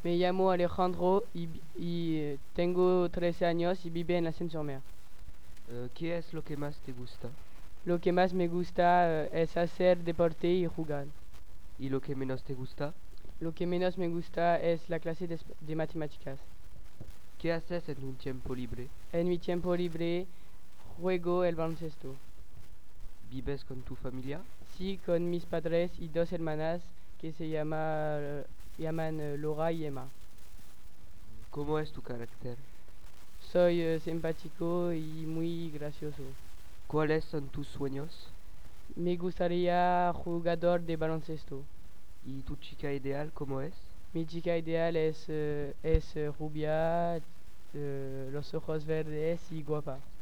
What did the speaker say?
Me llamo Alejandro y tengo 13 años y vivo en Ascensión-Mer. ¿Qué es lo que más te gusta? Lo que más me gusta es hacer deporte y jugar. ¿Y lo que menos te gusta? Lo que menos me gusta es la clase de matemáticas. ¿Qué haces en un tiempo libre? En mi tiempo libre juego el baloncesto. ¿Vives con tu familia? Sí, con mis padres y dos hermanas que llaman Laura y Emma. ¿Cómo es tu carácter? Soy simpático y muy gracioso. ¿Cuáles son tus sueños? Me gustaría jugador de baloncesto. ¿Y tu chica ideal cómo es? Mi chica ideal es rubia, los ojos verdes y guapa.